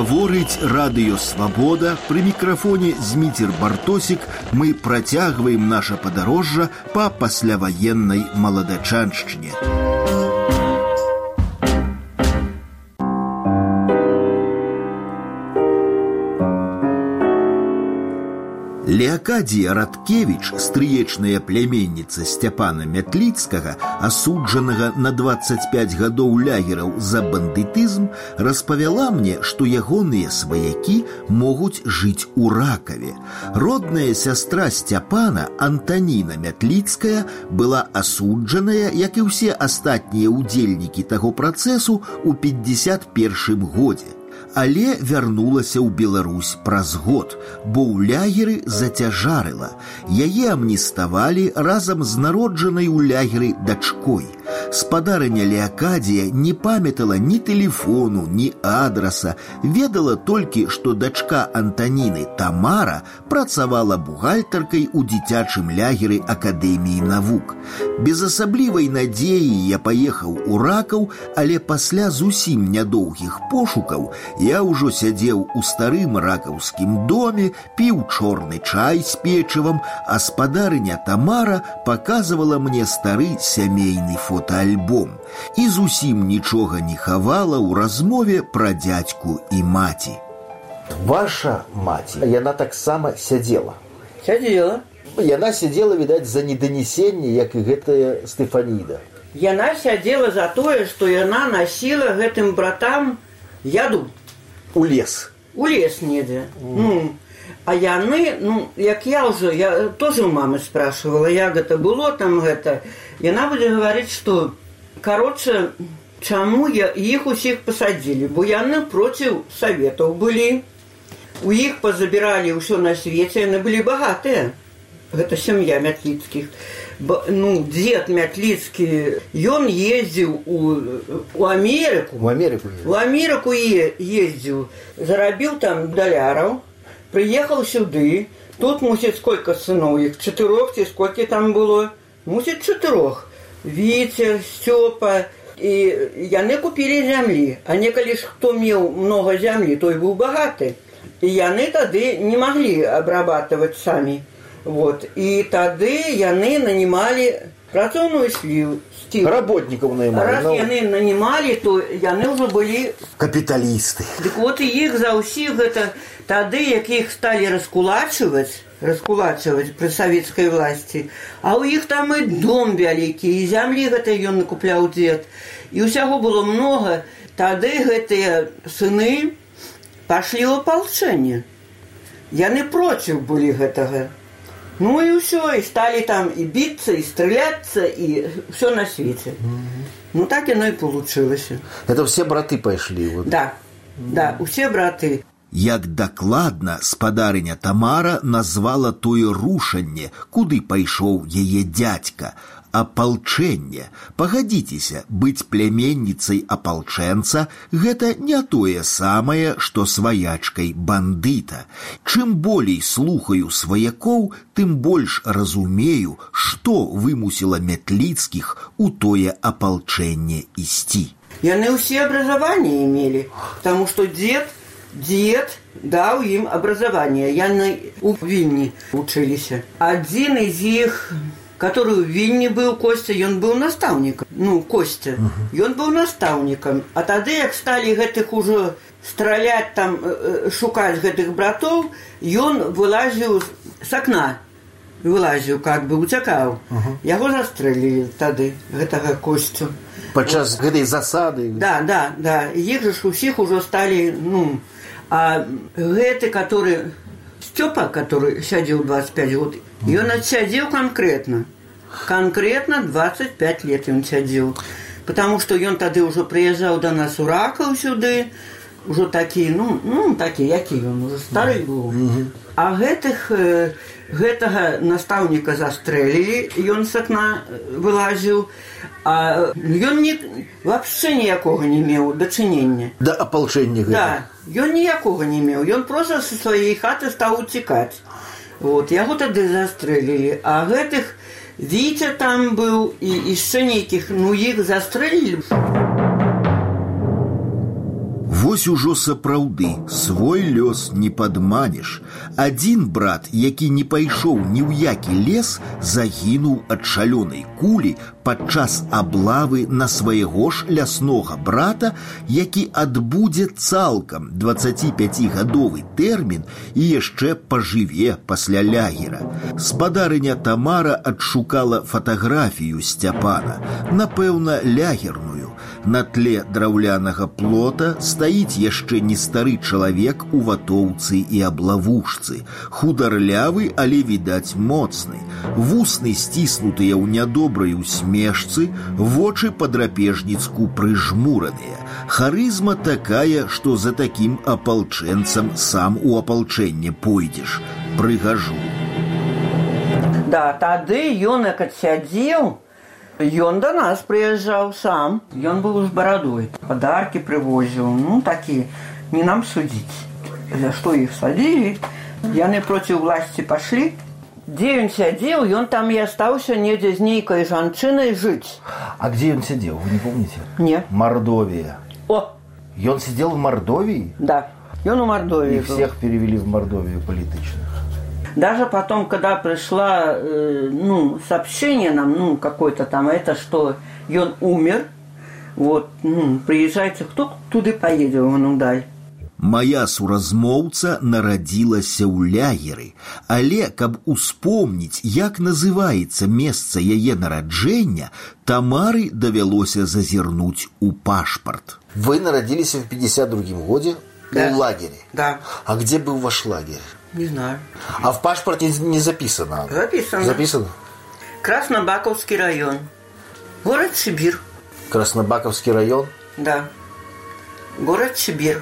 Гаворыць радыё «Свабода», пры мікрафоне Зміцер Бартосік. Мы працягваем наша падарожжа па пасляваеннай маладачаншчыне. Леакадія Радкевіч, стрыечная пляменніца Сцяпана Мятліцкага, асуджанага на 25 гадоў лягераў за бандытызм, распавяла мне, што ягоныя сваякі могуць жыць у Ракаве. Родная сястра Сцяпана, Антаніна Мятліцкая, была асуджаная, як і ўсе астатнія ўдзельнікі таго працэсу, у 51 годзе. Але вярнулася ў Беларусь праз год, бо ў лягеры зацяжарыла. Яе амніставалі разам з народжанай у лягеры дачкой. Спадарыня Леакадія не памятала ні тэлефону, ні адраса, ведала толькі, што дачка Антаніны Тамара працавала бухгалтаркай у дзіцячым лягеры Акадэміі навук. Без асаблівай надзеі я паехаў у Ракаў, але пасля зусім нядоўгіх пошукаў я ўжо сядзеў у старым ракаўскім доме, піў чорны чай з печывам, а спадарыня Тамара паказвала мне стары сямейны фотоальбом і зусім нічога не хавала ў размове пра дзядзьку і маці. Ваша маці, яна таксама сядзела. Сядзела. Яна сядзела, відаць, за неданесенне, як і гэтая Стэфаніда. Яна сядзела за тое, што яна насіла гэтым братам яду. У лес. У лес недзе. А яны, як я тоже у мамы спрашивала, як гэта было там гэта. Яна будзе гаварыць, што, кароче, чаму іх усіх пасадзілі, бо яны проціў саветаў былі. У іх пазабіралі ўсё на свеце, яны былі багатыя. Гэта сям'я Мятліцкіх. Дзед Мятліцкі, ён ездзіў у Амерыку. У Амерыку ездзіў, зарабіў там даляраў, прыехаў сюды. Тут, мусіць, сколько сыноў іх? 4 ці сколькі там было? Мусіць, 4. Віцер, Стёпа. І яны купілі зямлі. А некалі ж хто меў многа зямлі, той быў багаты. І яны тады не маглі абрабатываць самі. І тады яны нанімалі працоўную сілу. Работнікаў наймалі. Раз яны нанімалі, то яны ўжо былі капіталісты. Дык і іх за ўсіх гэта тады, як іх сталі раскулачваць пры савецкай власці, а ў іх там і дом вялікі, і зямлі гэта ён накупляў дзед. І ўсяго было многа. Тады гэтыя сыны пашлі ў апалчэнне. Яны проціў былі гэтага. І ўсё, і сталі там і біцца, і страляцца, і ўсё на свеце. Так яно і получылася. Это все браты пайшлі? Да, усе браты. Як дакладна спадарыня Тамара назвала тое рушанне, куды пайшоў яе дзядзька, апалчэнне. Пагадзіцеся, быць пляменніцай апалчэнца – гэта не тое самае, што сваячкай бандыта. Чым болей слухаю сваякоў, тым больш разумею, што вымусіла Мятліцкіх у тое апалчэнне ісці. Яны ўсе абразаванне имелі, таму што дзед даў ім абразаванне. Яны ў Вільні вучыліся. Адзін з іх, который в Вільні быў, Костя, ён быў настаўнікам. Костя. Ён быў настаўнікам. А тады, як сталі гэтых ужо страляць там, шукаць гэтых братоў, ён вылазіў з акна. Уцякаў. Яго застрэлілі тады, гэтага Костю. Падчас гэтай засады? Да. Іх жа усіх ужо сталі, А гэты, который Стёпа, который сядзеў 25 год, ён адсядзеў конкретно 25 лет ён сядзеў. Потому что ён тады ўжо прыязджаў до нас у Ракаў сюды, ужо такі, такі, які ён, ужо стары быў. А гэтага настаўніка застрэлілі, ён з акна вылазіў, а ён вообще ніякога не меў дачынення. Да апалчэння гэта? Да, ён ніякога не меў, ён проста са сваёй хаты стаў уцікаць. Яго тады застрэлілі, а гэтых Вітя там быў і яшчэ нейкіх, іх застрэлілі. Вось ужо сапраўды свой лёс не падманеш. Адзін брат, які не пайшоў ні ў які лес, загінуў ад шалёнай кулі падчас аблавы на свайго ж ляснога брата, які адбудзе цалкам 25гадовы тэрмін і яшчэ пажыве пасля лагера. Спадарыня Тамара адшукала фатаграфію Сцяпана, напэўна, лягерную. На тле драўлянага плота стаіць яшчэ не стары чалавек у ватоўцы і аблавушцы, хударлявы, але, відаць, моцны. Вусны сціснутыя ў нядобрай усмешцы, вочы па-драпежніцку прыжмураныя. Харызма такая, што за такім апалчэнцам сам у апалчэнне пойдзеш. Прыгажу. Да, тады ён, як адсядзеў, ён до нас прыязджаў сам. Ён быў з барадой. Падаркі прывозіў. Ну, такі, не нам судзіць. За што іх садзілі. Яны проці ўласці пашлі. Дзе ён сядзеў, ён там і астаўся недзе з нейкай жанчынай жыць. А где он сидел, вы не помните? Не. Мордовия. О! И он сидел в Мордовии? Да, ён у Мордовии И был. всех перевели в Мордовию политичных. Даже потом, когда пришло сообщение нам, какое-то там, это что он умер, вот, приезжайте, кто туда поедет, он дай. Моя суразмоўца нарадзілася ў лягеры, але каб успомніць, як называецца месца яе нараджэння, Тамары давялося зазірнуць у пашпарт. Вы народились в 52-м году Да. в лагере? Да. А где был ваш лагерь? Не знаю. А в пашпорте не записано? Записано. Записано? Краснобаковский район. Город Сибирь. Краснобаковский район? Да. Город Сибирь.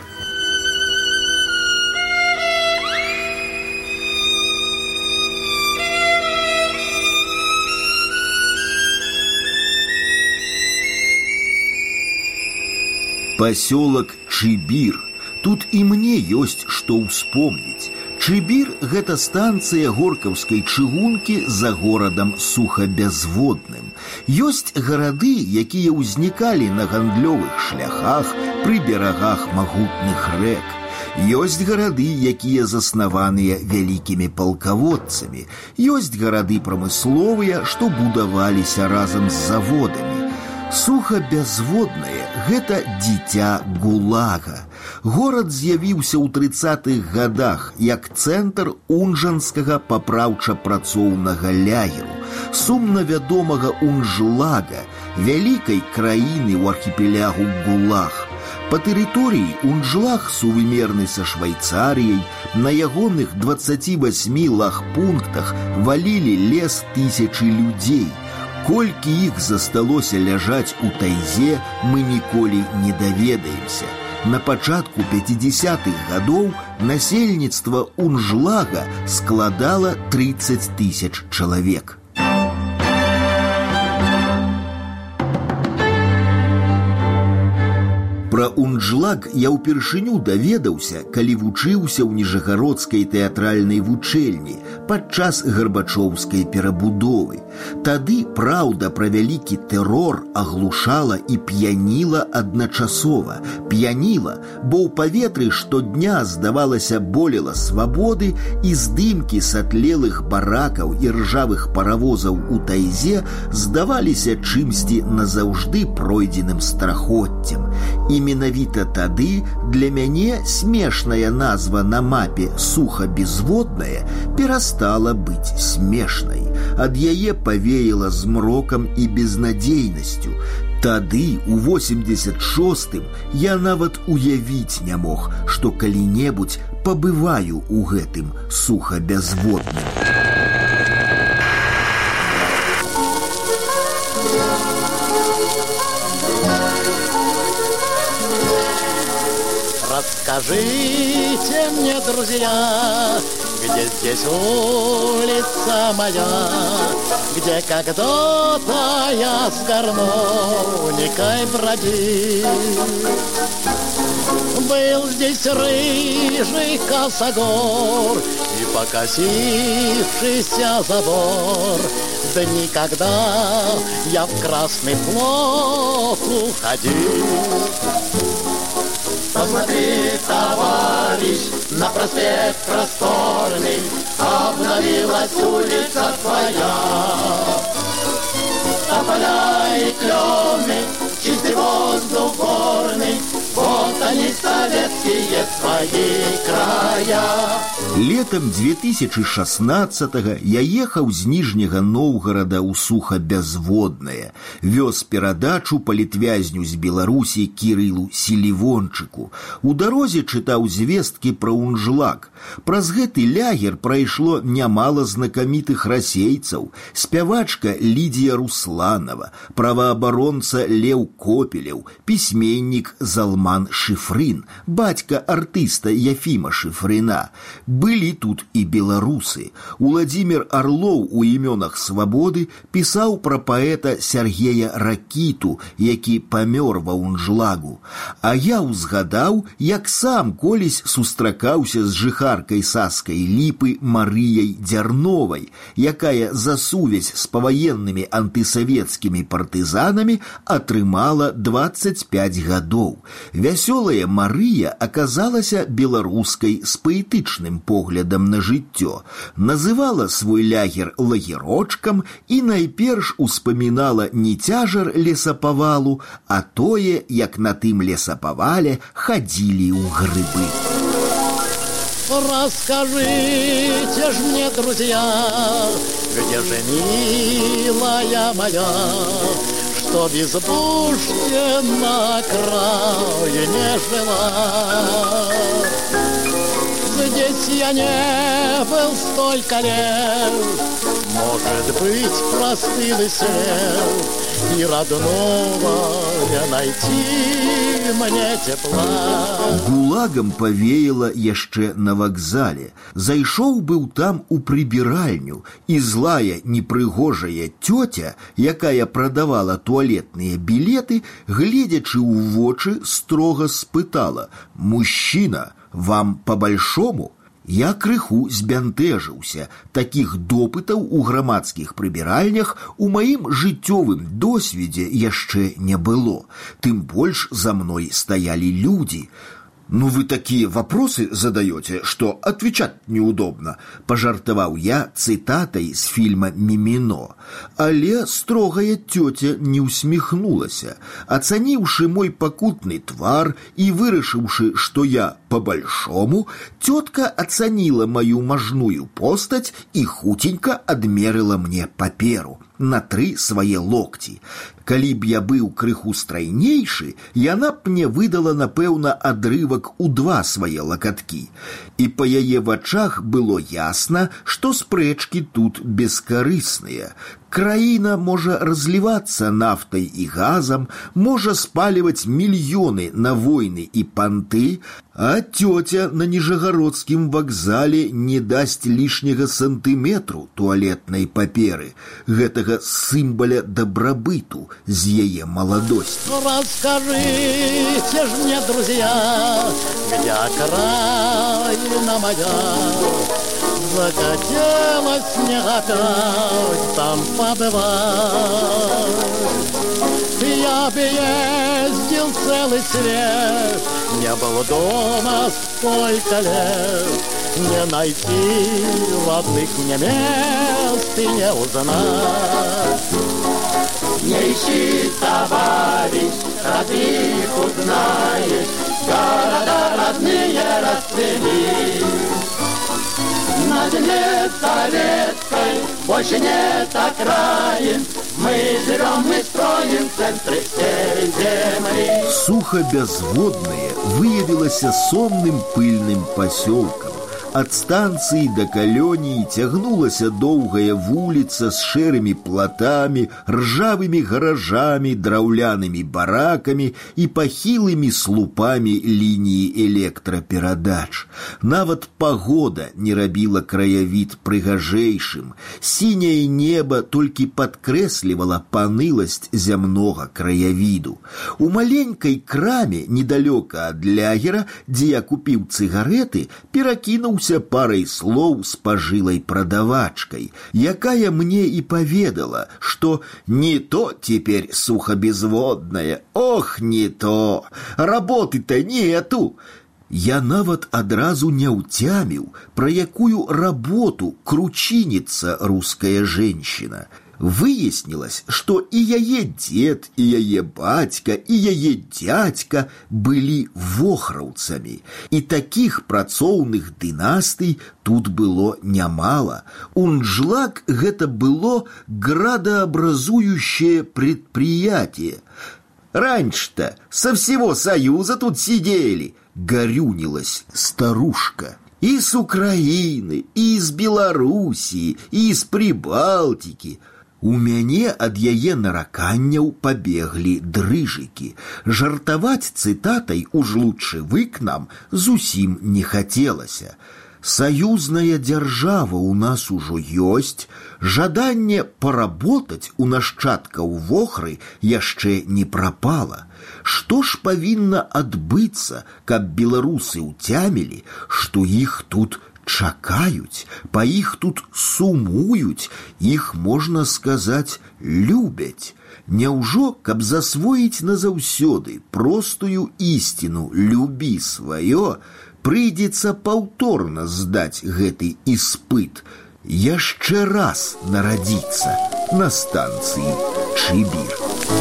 Пасёлак Чыбір. Тут і мне ёсць што ўспомніць. Чыбір – гэта станцыя горкаўскай чыгункі за горадам Сухабязводным. Ёсць гарады, якія ўзнікалі на гандлёвых шляхах пры берагах магутных рэк. Ёсць гарады, якія заснаваныя вялікімі палкаводцамі. Ёсць гарады прамысловыя, што будаваліся разам з заводамі. Сухабязводнае – гэта дзіця ГУЛАГа. Горад з'явіўся ў 30-х гадах як цэнтр унжанскага папраўча-працоўнага лагеру, сумна вядомага Унжлага, вялікай краіны ў архіпелягу ГУЛАГ. Па тэрыторыі Унжлаг сувымерны са Швайцарыяй, на ягоных 28 лагпунктах валілі лес тысячы людзей. Колькі іх засталося ляжаць у тайзе, мы ніколі не даведаемся. На пачатку 50-х гадоў насельніцтва Унжлага складала 30 000 чалавек. Пра Унжлаг я ўпершыню даведаўся, калі вучыўся ў Ніжагародскай тэатральнай вучэльні падчас гарбачоўскай перабудовы. Тады праўда пра вялікі тэрор аглушала і п'яніла адначасова. П'яніла, бо ў паветры штодня, здавалася, болела свабоды, і здымкі сатлелых баракаў і ржавых паравозаў у тайзе здаваліся чымсьці назаўжды пройдзеным страхоццем. І менавіта тады для мяне смешная назва на мапе «Сухабязводная» перастала быць смешнай. Ад яе павеяла змрокам і безнадзейнасцю. Тады, у 86-м, я нават уявіць не мог, што калі-небудзь пабываю ў гэтым Сухабязводным. Расскажите мне, друзья, где здесь улица моя, где когда-то я с гармоникой бродил. Был здесь рыжий косогор и покосившийся забор. Дни, когда я в Красный флот уходил. Посмотри, товарищ, на проспект просторный обновилась улица твоя. Тополя и клены, чистый воздух горный, вот они, советские твои края. Летом 2016-го я ехаў з Ніжняга Новгарада ў Сухабязводнае, вёз перадачу палітвязню з Беларусі Кірылу Селівончыку. У дарозе чытаў звесткі пра Унжлак. Праз гэты лягер прайшло нямала знакамітых расейцаў: спявачка Лідія Русланова, праваабаронца Леў Копелеў, пісьменнік Залман Шыфрын, бацька артыста Яфіма Шыфрына. Былі тут і беларусы. Уладзімір Арлоў у імёнах свабоды пісаў пра паэта Сергея Ракіту, які памёр ва Унжлагу. А я ўзгадаў, як сам колісь сустракаўся з жыхаркай Саскай Ліпы Марыяй Дзярновай, якая за сувязь з паваеннымі антысавецкімі партызанамі атрымала 25 гадоў. Вясёлая Марыя аказалася беларускай з паэтычным поглядам на жыццё, называла свой лягер лагерочкам і найперш успамінала не цяжар лесапавалу, а тое, як на тым лесапавале хадзілі ў грыбы. Расскажите ж мне, друзья, где же милая моя, что бездушье на окраине жила. Здесь я не был столько лет, может быть, простыл и след, и родного не найти мне тепла. Гулагам павеяла яшчэ на вакзале. Зайшоў быў там у прыбіральню, і злая непрыгожая тётя, якая прадавала туалетныя білеты, гледзячы ў вочы, строга спытала: «Мужчина, вам по-большому?» Я крыху збянтэжыўся. Такіх допытаў у грамадскіх прыбіральнях у маім жыццёвым досведзе яшчэ не было. Тым больш за мной стаялі людзі. «Ну вы такие вопросы задаете, что отвечать неудобно», – пожартовал я цитатой с фильма «Мимино». Але строгая тетя не усмехнулася. Оценивши мой покутный твар и вырашивши, что я по-большому, тетка оценила мою мажную постать и хутенько адмерила мне паперу на 3 свае локти. Калі б я быў крыху страйнейшы, яна б мне выдала, напэўна, адрывак у 2 свае лакаткі. І па яе вачах было ясна, што спрэчкі тут бескарысныя. Краіна можа разливаться нафтай і газам, можа спаліваць мільёны на войны і панты, а тётя на Ніжагародскім вакзале не дасць лішняга сантыметру туалетнай паперы, гэтага сімваля дабрабыту з яе маладосці. Расскажите ж мне, друзья, где окраина моя, захотелось мне опять там побывать. Я бы ездил целый свет, не был дома столько лет, не найти родных мне мест и не узнать. Не ищи, товарищ, родных узнаешь, города родные расцвели. На земле советской больше нет окраин, мы живем, мы строим в центре всей земли. Сухабязводнае выявілася сонным пыльным пасёлкам. Ад станцыі да калоніі цягнулася доўгая вуліца з шэрымі платамі, ржавымі гаражамі, драўлянымі баракамі і пахілымі слупамі лініі электраперадач. Нават пагода не рабіла краявід прыгажэйшым. Сіняе неба толькі падкрэслівала паныласць зямнога краявіду. У маленькай краме недалёка ад лягера, дзе я купіў цыгареты, перакінуў абмяніўся парай слоў з пажылай прадавачкай, якая мне і паведала, што не то теперь сухобезводная, ох, не то, работы-то нету. Я нават адразу не ўцяміў, пра якую работу кручинится русская женщина. Выяснилось, что и яе дед, и яе бацька, и яе дядька были вохраўцамі. И таких працоўных дынастый тут было нямало. Унджлак гэта было градообразующее предприятие. Раньше-то со всего Союза тут сидели, горюнилась старушка. И с Украины, и из Белоруссии, и из Прибалтики. У мяне ад яе нараканняў пабеглі дрыжыкі. Жартаваць цытатай уж лучше вы к нам зусім не хацелася. Союзная держава у нас ужо ёсць, жаданне поработать у нашчадкаў вохры яшчэ не пропало. Што ж павінна адбыцца, каб беларусы ўцямілі, што іх тут чакаюць, па іх тут сумуюць, іх, можна сказаць, любяць. Няўжо, каб засвоіць назаўсёды простую ісціну «любі сваё», прыйдзецца паўторна здаць гэты іспыт, яшчэ раз нарадзіцца на станцыі Чыбір.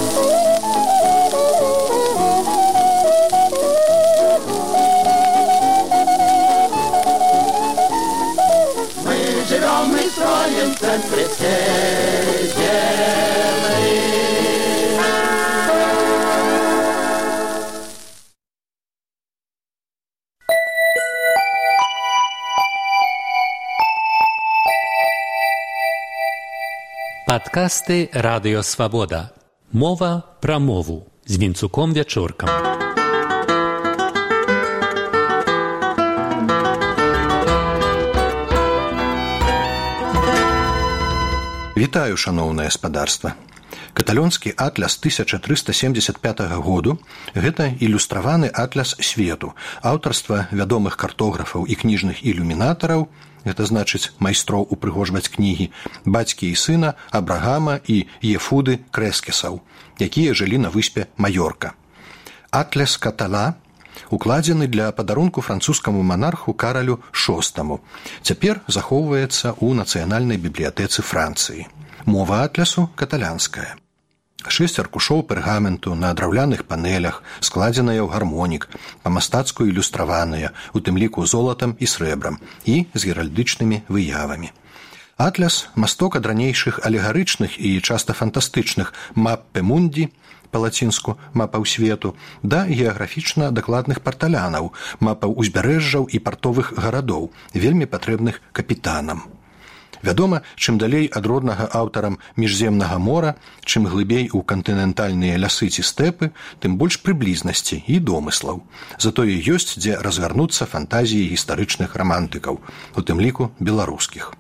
Мы строим в центре всей земли. Падкасты «Радыё Свабода». Мова пра мову з Вінцуком Вячоркам. Вітаю, шаноўнае спадарства. Каталонскі атляс 1375 году – гэта ілюстраваны атляс свету, аўтарства вядомых картографаў і кніжных ілюмінатараў, гэта значыць майстроў упрыгожваць кнігі, бацькі і сына Абрагама і Ефуды Крэскесаў, якія жылі на выспе Маёрка. Атляс Катала укладзены для падарунку французскаму манарху Каралю VI. Цяпер захоўваецца ў нацыянальнай бібліятэцы Францыі. Мова атлясу каталянская. 6 аркушоў пергаменту на драўляных панелях, складзеныя ў гармонік, па-мастацку ілюстраваныя, у тым ліку золатам і срэбрам, і з геральдычнымі выявамі. Атляс – масток ад ранейшых алегарычных і часта фантастычных «маппе мунді», па-лацінску «мапаў свету», да геаграфічна дакладных парталянаў, мапаў узбярэжжаў і партовых гарадоў, вельмі патрэбных капітанам. Вядома, чым далей ад роднага аўтарам міжземнага мора, чым глыбей у кантынентальныя лясы ці стэпы, тым больш прыблізнасці і домыслаў. Затое ёсць, дзе разгарнуцца фантазіі гістарычных рамантыкаў, у тым ліку беларускіх.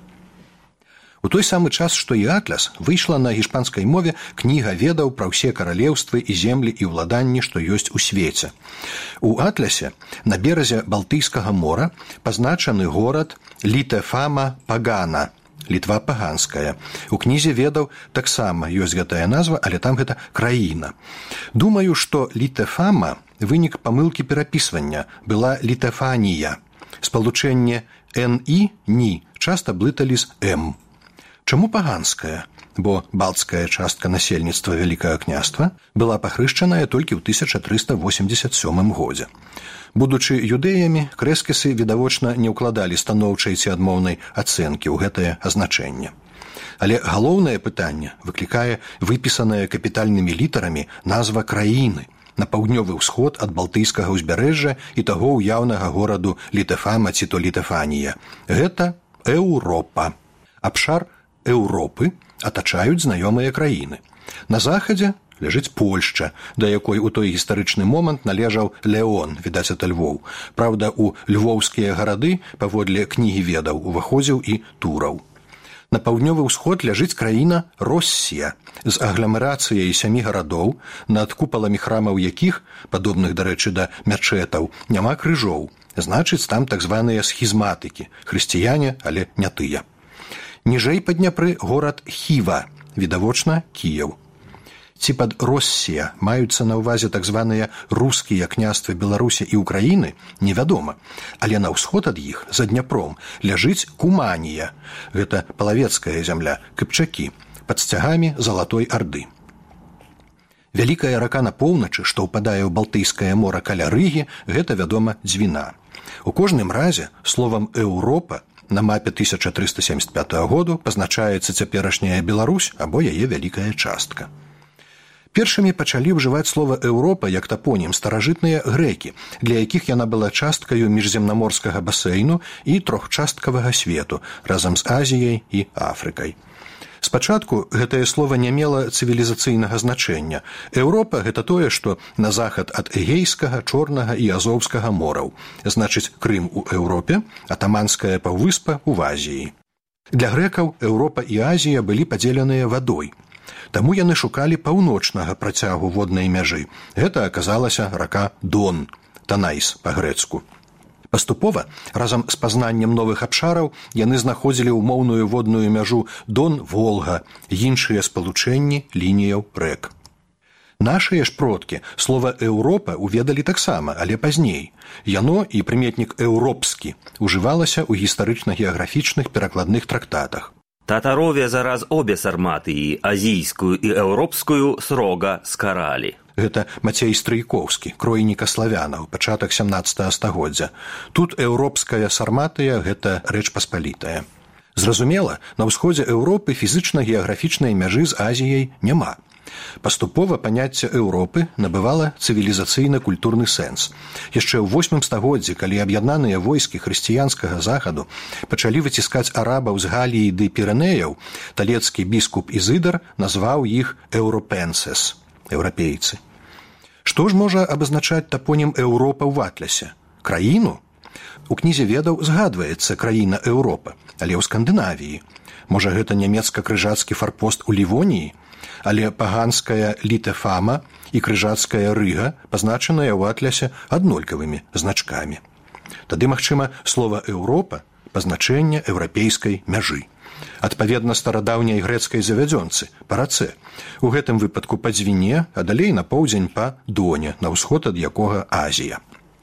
У той самы час, што і атляс, выйшла на гішпанскай мове кніга ведаў пра ўсе каралеўствы і землі і ўладанні, што ёсць у свеце. У атлясе на беразе Балтыйскага мора пазначаны горад Літефама Пагана, Літва паганская. У кнізе ведаў таксама ёсць гэтая назва, але там гэта краіна. Думаю, што Літефама – вынік памылкі перапісвання, была Літефанія. Спалучэнне «н» – «ні» часта блыталі з «м». Чаму паганская? Бо балтская частка насельніцтва Вялікага княства была пахрышчаная толькі ў 1387 годзе. Будучы юдэямі, крэскесы відавочна не ўкладалі станоўчай ці адмоўнай ацэнкі ў гэтае азначэнне. Але галоўнае пытанне выклікае выпісаная капітальнымі літарамі назва краіны на паўднёвы ўсход ад Балтыйскага ўзбярэжжа і таго ўяўнага гораду Літефама ці то Літефанія. Гэта Еўропа. Абшар Еўропы атачаюць знаёмыя краіны. На захадзе ляжыць Польшча, да якой у той гістарычны момант належаў Леон, відаць, ад Львоў. Праўда, у львоўскія гарады, паводле кнігі ведаў, уваходзіў і Тураў. На паўднёвы ўсход ляжыць краіна Россія з агламерацыяй 7 гарадоў, над купаламі храмаў якіх, падобных, дарэчы, да мячэтаў, няма крыжоў. значыць, там так званыя схізматыкі, хрысціяне, але не тыя. Ніжэй па Дняпры горад Хіва, відавочна Кіеў. Ці пад Россія маюцца на ўвазе так званыя рускія княствы Беларусі і Украіны, невядома, але на ўсход ад іх, за Дняпром, ляжыць Куманія, гэта палавецкая зямля, кыпчакі, пад сцягамі Залатой Арды. Вялікая рака на поўначы, што ўпадае ў Балтыйскае мора каля Рыгі, гэта, вядома, Дзвіна. У кожным разе словам «Еўропа» на мапе 1375 году пазначаецца цяперашняя Беларусь або яе вялікая частка. Першымі пачалі ўжываць слова «Еўропа» як тапонім старажытныя грэкі, для якіх яна была часткаю міжземнаморскага басейну і трохчасткавага свету разам з Азіяй і Афрыкай. Спачатку гэтае слова не мела цывілізацыйнага значэння. Еўропа – гэта тое, што на захад ад Эгейскага, Чорнага і Азоўскага мораў. Значыць, Крым у Еўропе, атаманская паўвыспа ў Азіі. Для грэкаў Еўропа і Азія былі падзеленыя вадой. Таму яны шукалі паўночнага працягу воднай мяжы. Гэта аказалася рака Дон, Танайс па-грэцку. Паступова, разам з пазнаннем новых абшараў, яны знаходзілі ўмоўную водную мяжу Дон-Волга, іншыя спалучэнні лініяў рэк. Нашыя ж продкі слова «Еўропа» уведалі таксама, але пазней. Яно і прыметнік «еўропскі» ужывалася ў гістарычна-геаграфічных перакладных трактатах. Татарове зараз обе сарматыі, азійскую і еўропскую, срога скаралі. Гэта Мацей Стрыйкоўскі, кройніка славянаў, пачатак 17 стагоддзя. Тут еўропская сарматыя – гэта рэч паспалітая. Зразумела, на ўсходзе Еўропы фізычна-геаграфічнай мяжы з Азіяй няма. Паступова паняцце Еўропы набывала цывілізацыйна-культурны сэнс. Яшчэ ў 8 стагоддзі, калі аб'яднаныя войскі хрысціянскага захаду пачалі выціскаць арабаў з Галіі ды Пірэнеяў, талецкі біскуп Ізыдар назваў іх «еўропенсес» – еўрапейцы. Што ж можа абазначаць тапонім Еўропа ў атласе? Краіну? У кнізе ведаў згадваецца краіна Еўропа, але ў Скандынавіі. Можа, гэта нямецка-крыжацкі фарпост у Лівоніі? Але паганская Літэфама і крыжацкая Рыга пазначаныя ў атласе аднолькавымі значкамі. Тады, магчыма, слова «Еўропа» – пазначэнне еўрапейскай мяжы. Адпаведна старадаўняй грэцкай завядзёнцы, па рацэ. У гэтым выпадку па Дзвіне, а далей на поўдзень па Доне, на ўсход ад якога Азія.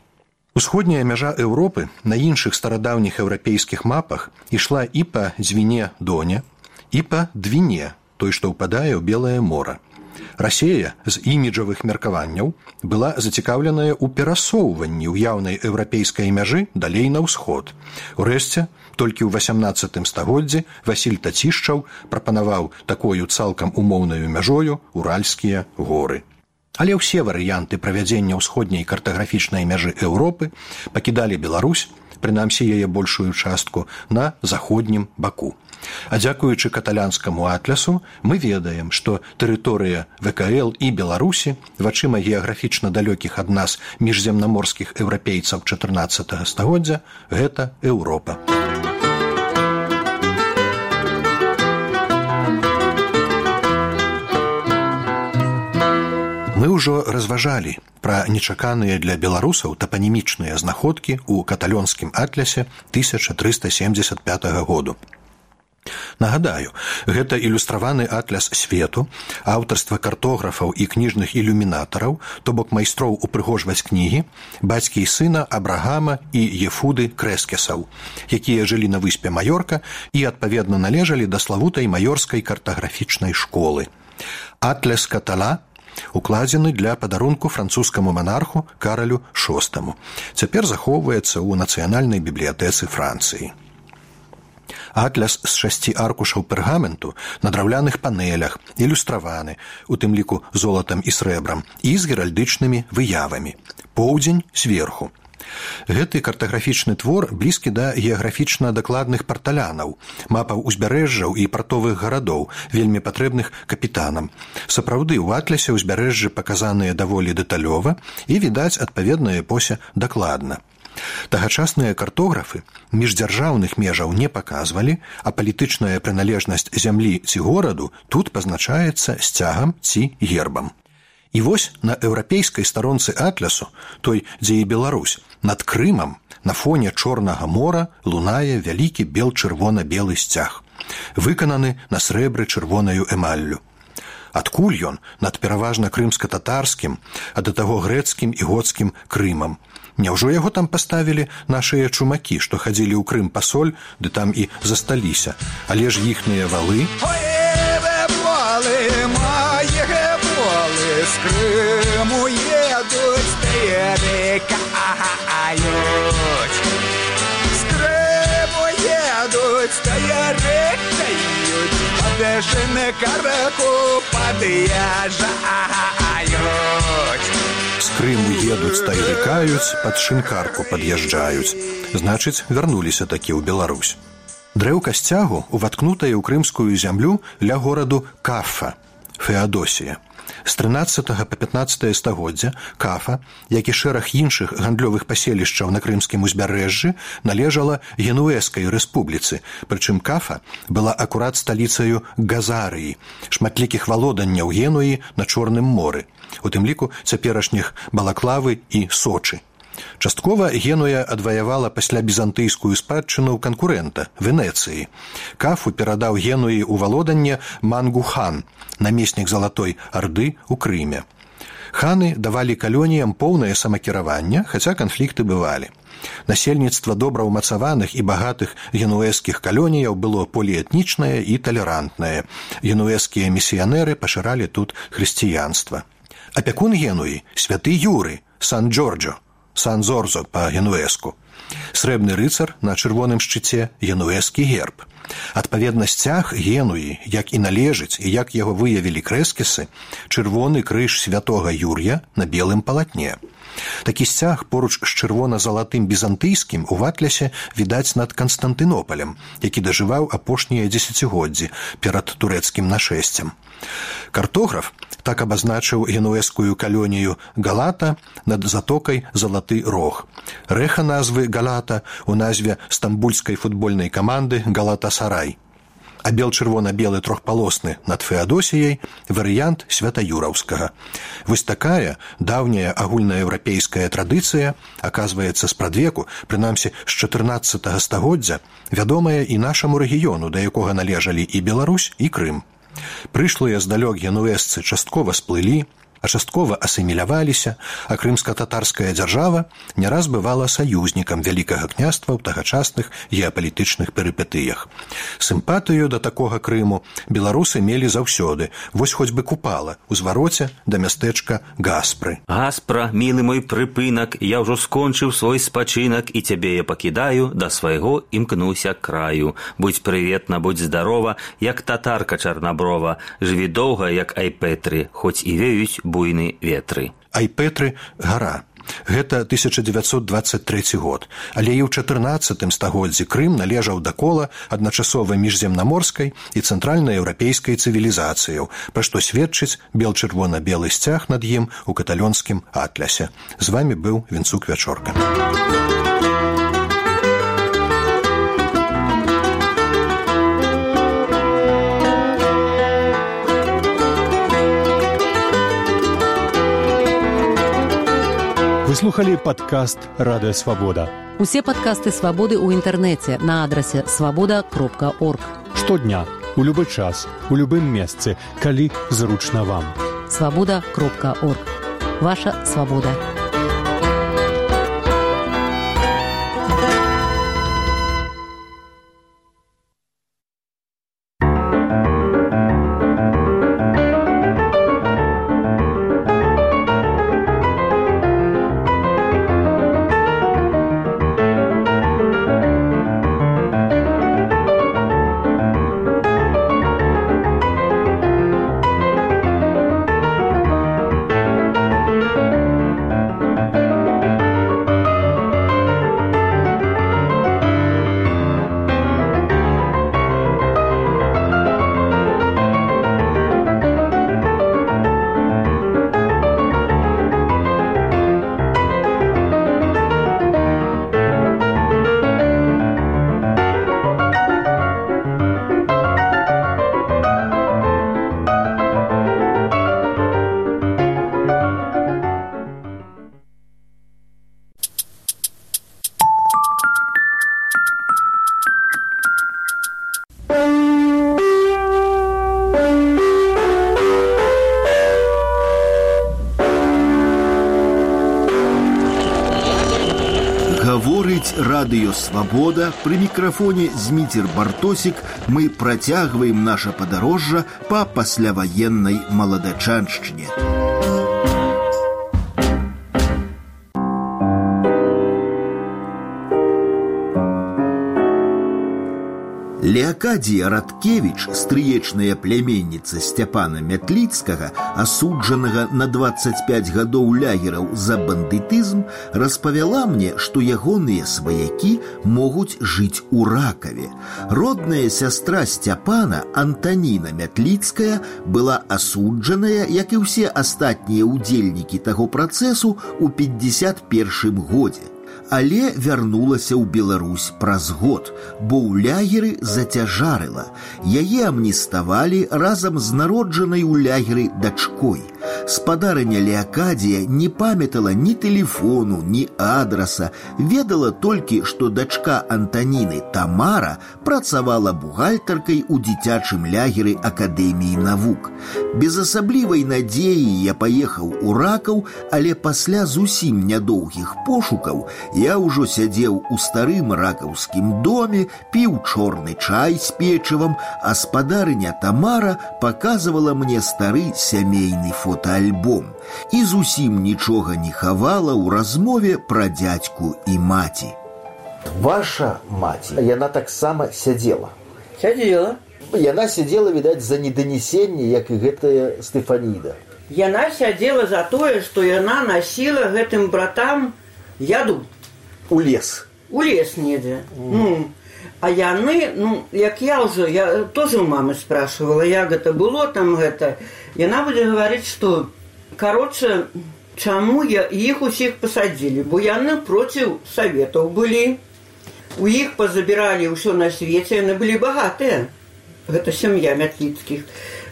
Усходняя мяжа Еўропы на іншых старадаўніх еўрапейскіх мапах ішла і па Дзвіне-Доне, і па Двіне, той, што ўпадае ў Белае мора. Расея з іміджавых меркаванняў была зацікаўленая ў перасоўванні ўяўнай еўрапейскай мяжы далей на ўсход. Урэшце, толькі ў 18 стагоддзі Васіль Тацішчаў прапанаваў такою цалкам умоўнаю мяжою Уральскія горы. Але ўсе варыянты правядзення ўсходняй картаграфічнай мяжы Еўропы пакідалі Беларусь, прынамсі яе большую частку, на заходнім баку. А дзякуючы каталянскаму атлясу мы ведаем, што тэрыторыя ВКЛ і Беларусі вачыма геаграфічна далёкіх ад нас міжземнаморскіх еўрапейцаў 14 стагоддзя – гэта Еўропа. Мы ўжо разважалі пра нечаканыя для беларусаў тапанімічныя знаходкі ў каталёнскім атлясе 1375 году. Нагадаю, гэта ілюстраваны атляс свету, аўтарства картографаў і кніжных ілюмінатараў, то бок майстроў упрыгожваць кнігі, бацькі і сына Абрагама і Ефуды Крэскесаў, якія жылі на выспе Маёрка і адпаведна належалі да славутай маёрскай картаграфічнай школы. Атляс катала укладзены для падарунку французскаму манарху Каралю VI. Цяпер захоўваецца ў нацыянальнай бібліятэцы Францыі. Атляс з 6 аркушаў пергаменту на драўляных панелях, ілюстраваны, у тым ліку золатам і срэбрам, і з геральдычнымі выявамі. Поўдзень зверху. Гэты картаграфічны твор блізкі да геаграфічна дакладных парталянаў, мапаў узбярэжжаў і партовых гарадоў, вельмі патрэбных капітанам. Сапраўды, у атлясе ўзбярэжжы паказаныя даволі дэталёва і, відаць, адпаведная эпося дакладна. Тагачасныя картографы міждзяржаўных межаў не паказвалі, а палітычная прыналежнасць зямлі ці гораду тут пазначаецца сцягам ці гербам. І вось на еўрапейскай старонцы атлясу, той, дзе і Беларусь, над Крымам на фоне Чорнага мора лунае вялікі бел-чырвона-белы сцяг, выкананы на срэбры чырвонаю эмаллю. Адкуль ён над пераважна крымска-татарскім, а да таго грэцкім і гоцкім Крымам? Няўжо яго там паставілі нашыя чумакі, што хадзілі ў Крым па соль, ды там і засталіся, але ж іхныя валы... З Криму едуть, перекають. З Криму едуть, перекають. Подешене караку подъезжают. З Крыму едуць, тайрыкаюць, пад шынкарку пад'язджаюць. Значыць, вярнуліся такі ў Беларусь. Дрэўка сцягу уваткнутая ў крымскую зямлю ля гораду Кафа, Феадосія. З 13 па 15 стагоддзя Кафа, як і шэраг іншых гандлёвых паселішчаў на крымскім узбярэжжы, належала Генуэзскай рэспубліцы, прычым Кафа была акурат сталіцаю Газарыі, шматлікіх валоданняў Генуі на Чорным моры, у тым ліку цяперашніх Балаклавы і Сочы. Часткова Генуя адваявала пасля бізантыйскую спадчыну канкурэнта, Венецыі. Кафу перадаў Генуі ў валоданне Мангу-хан, намеснік Залатой Арды ў Крыме. Ханы давалі калоніям поўнае самакіраванне, хаця канфлікты бывалі. Насельніцтва добра ўмацаваных і багатых генуэзскіх калоніяў было поліэтнічнае і талерантнае. Генуэзскія місіянеры пашыралі тут хрысціянства. Апякун Генуі – святы Юры, Сан-Джорджо, Сан-Зорзо па-генуэзку. Срэбны рыцар на чырвоным шчыце – генуэзскі герб. Адпаведна сцяг Генуі, як і належыць, і як яго выявілі крэскісы, чырвоны крыж святога Юр'я на белым палатне. Такі сцяг поруч з чырвона-залатым бізантыйскім у Атлясе відаць над Канстантынополем, які дажываў апошнія дзесяцігоддзі перад турэцкім нашэсцем. Картограф так абазначыў генуэзскую калонію Галата над затокай Залаты Рог. Рэха назвы Галата у назве стамбульскай футбольнай каманды Галатасарай. А бел-чырвона-белы трохпалосны над Феадосіяй – варыянт святаюраўскага. Вось такая даўняя агульнаеўрапейская традыцыя, аказваецца, спрадвеку, прынамсі з 14 стагоддзя, вядомая і нашаму рэгіёну, да якога належалі і Беларусь, і Крым. Прышлыя здалёк генуэзцы часткова сплылі, а часткова асіміляваліся, а крымска-татарская дзяржава не раз бывала саюзнікам Вялікага княства ў тагачасных геапалітычных перыпетыях. Сімпатыю да такога Крыму беларусы мелі заўсёды, вось хоць бы Купала, у звароце да мястэчка Гаспры. Гаспра, мілы мой прыпынак, я ўжо скончыў свой спачынак, і цябе я пакідаю, да свайго імкнуся краю. Будь прыветна, будь здарова, як татарка чарнаброва, жыві доўга, як Айпетры, хоць і веюць буйны ветры. Айпетры – гара. Гэта 1923 год, але і ў 14 стагоддзі Крым належаў да кола адначасова міжземнаморскай і цэнтральнаеўрапейскай цывілізацыяў, пра што сведчыць бел-чырвона-белы сцяг над ім у каталёнскім атлясе. З вамі быў Вінцук Вячорка. Вы слухали падкаст «Радыё Свабода». Усе падкасты «Свабоды» ў інтэрнэце на адрасе свабода.орг. Штодня, у любы час, у любым месцы, калі зручна вам. Свабода.орг. Ваша свабода. Гаворыць радыё «Свабода», пры мікрафоне Зміцер Бартосік. Мы працягваем наша падарожжа па пасляваеннай маладачаншчыне. Леакадія Радкевіч, стрыечная пляменніца Сцяпана Мятліцкага, асуджанага на 25 гадоў лагераў за бандытызм, распавяла мне, што ягоныя сваякі могуць жыць у Ракаве. Родная сястра Сцяпана, Антаніна Мятліцкая, была асуджаная, як і ўсе астатнія ўдзельнікі таго працэсу, у 51 годзе. Але вярнулася ў Беларусь праз год, бо ў лягеры зацяжарыла. Яе амніставалі разам з народжанай у лягеры дачкой. Спадарыня Леакадія не памятала ні тэлефону, ні адраса, ведала толькі, што дачка Антаніны Тамара працавала бухгалтаркай у дзіцячым лягеры Акадэміі навук. Без асаблівай надзеі я паехаў у Ракаў, але пасля зусім нядоўгіх пошукаў я ўжо сядзеў у старым ракаўскім доме, піў чорны чай з печывам, а спадарыня Тамара паказвала мне стары сямейны фотоальбом і зусім нічога не хавала ў размове пра дзядзьку і маці. Ваша маці, яна таксама сядзела. Сядзела. Яна сядзела, відаць, за неданесенне, як і гэтая Стэфаніда. Яна сядзела за тое, што яна насіла гэтым братам яду. У лес. У лес недзе. А яны, як я тоже у мамы спрашивала, як гэта было там гэта. Яна будзе гаварыць, што, кароче, чаму іх усіх пасадзілі, бо яны проціў саветаў былі. У іх пазабіралі ўсё на свеце, яны былі багатыя. Гэта сям'я Мятліцкіх.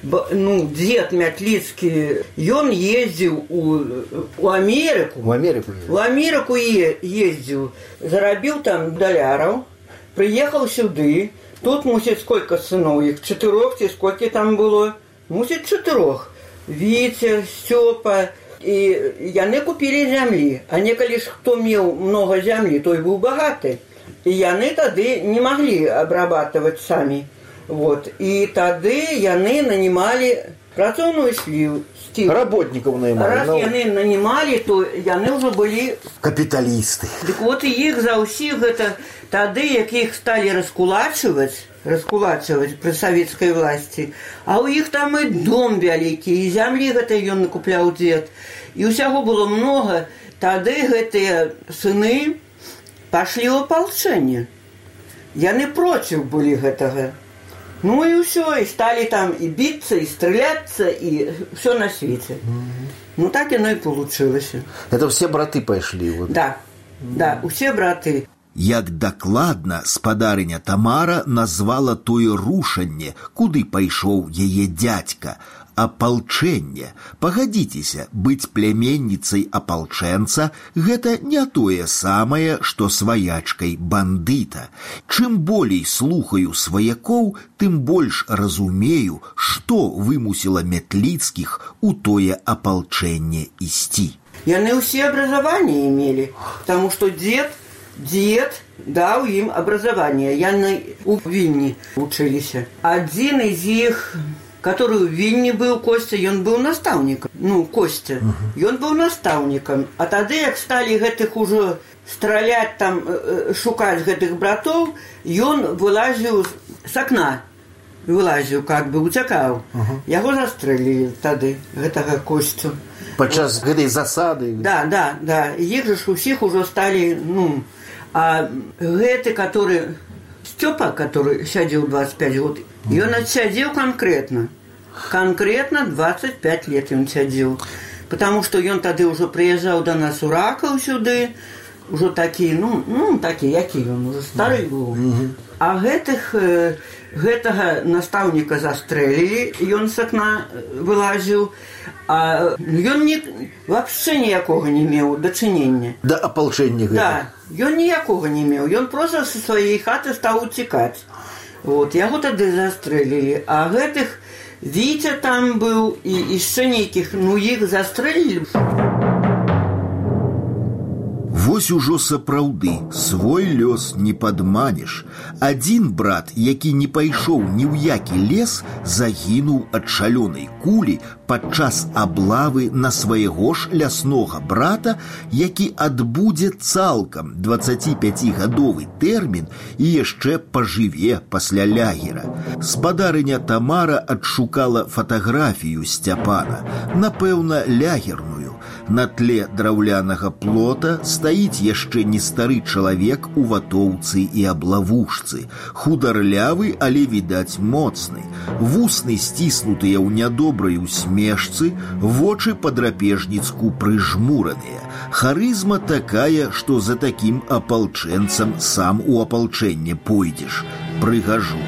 Дзед Мятліцкі, ён ездзіў у Амерыку. У Амерыку ездзіў, зарабіў там даляраў, прыехаў сюды. Тут, мусіць, сколько сыноў іх? 4 ці сколькі там было? Мусіць, 4. Віцер, Стёпа. І яны купілі зямлі. А некалі ж хто меў многа зямлі, той быў багаты. І яны тады не маглі абрабатываць самі. І тады яны нанімалі працоўную сілу. Работнікаў наймалі. Раз яны нанімалі, то яны ўжо былі капіталісты. Дык і іх за ўсіх гэта тады, як іх сталі раскулачваць пры савецкай власці, а ў іх там і дом вялікі, і зямлі гэта ён накупляў дзед. І ўсяго было многа. Тады гэтыя сыны пашлі ў апалчэнне. Яны проціў былі гэтага. І ўсё, і сталі там і біцца, і страляцца, і ўсё на свеце. Так яно і получылася. Это все браты пайшлі? Да, усе браты. Як дакладна спадарыня Тамара назвала тое рушанне, куды пайшоў яе дзядзька, апалчэнне. Пагадзіцеся, быць пляменніцай апалчэнца – гэта не тое самае, што сваячкай бандыта. Чым болей слухаю сваякоў, тым больш разумею, што вымусіла Мятліцкіх у тое апалчэнне ісці. Яны ўсе абразаванне имелі, таму што дзед даў ім абразаванне. Яны у Вільні вучыліся. Адзін з іх, который у Вільні быў, Костя, ён быў настаўнікам. Костя. Ён быў настаўнікам. А тады, як сталі гэтых ужо страляць там, шукаць гэтых братоў, ён вылазіў з акна. Вылазіў, уцякаў. Яго застрэлілі тады, гэтага Костю. Падчас гэтай засады? Да. Іх жа усіх ужо сталі, А гэты, который Стёпа, который сядзеў 25 год, ён адсядзеў конкретно 25 лет ён сядзеў, потому что ён тады ўжо прыязджаў до нас у Ракаў сюды, ужо такі, такі, які ён уже стары быў. А гэтага настаўніка застрэлілі, ён з акна вылазіў, а ён вообще ніякога не меў дачынення. Да апалчэння гэта? Да, ён ніякога не меў, ён проста са сваёй хаты стаў уцікаць. Яго тады застрэлілі, а гэтых Віця там быў і яшчэ нейкіх, іх застрэлілі. Вось ужо сапраўды свой лёс не падманеш. Адзін брат, які не пайшоў ні ў які лес, загінуў ад шалёнай кулі падчас аблавы на свайго ж ляснога брата, які адбудзе цалкам 25гадовы тэрмін і яшчэ пажыве пасля лягера. Спадарыня Тамара адшукала фатаграфію Сцяпана, напэўна, лягерную. На тле драўлянага плота стаіць яшчэ не стары чалавек у ватоўцы і аблавушцы, хударлявы, але, відаць, моцны, вусны сціснутыя ў нядобрай усмешцы, вочы па-драпежніцку прыжмураныя. Харызма такая, што за такім апалчэнцам сам у апалчэнне пойдзеш. Прыгажу.